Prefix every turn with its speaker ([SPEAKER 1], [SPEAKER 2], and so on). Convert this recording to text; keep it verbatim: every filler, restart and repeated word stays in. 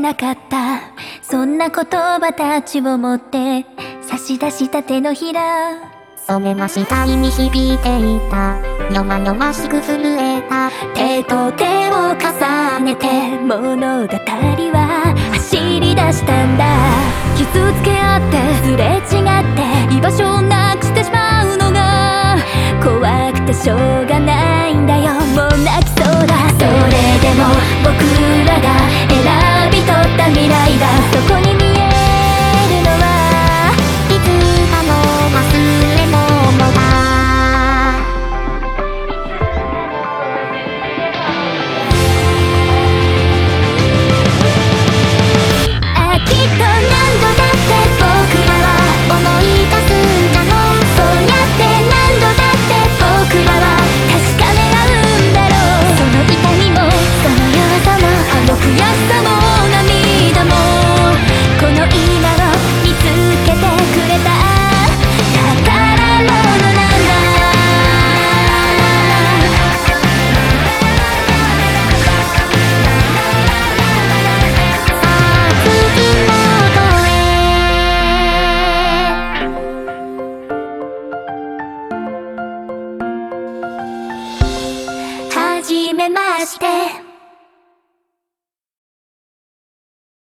[SPEAKER 1] なかった、そんな言葉たちを持って差し出した手のひら、
[SPEAKER 2] それは視界に響いていた。弱々しく震えた。
[SPEAKER 1] 手と手を重ねて物語は走り出したんだ。傷つけ合ってすれ違って居場所をなくしてしまうのが怖くてしょうがないんだよ。もう泣きそうだ。それでも僕らが選び取った未来がそこに見えるのはい
[SPEAKER 2] つかの忘れ物だ。
[SPEAKER 1] あ、きっと何度だって僕らは思い出すんだろう。そうやって何度だって僕らは確かめ合うんだろう。その痛みもその弱さもあの悔しさも涙もこの今を見つけてくれた宝物なんだ。
[SPEAKER 2] さあ次の声。
[SPEAKER 1] はじめまして。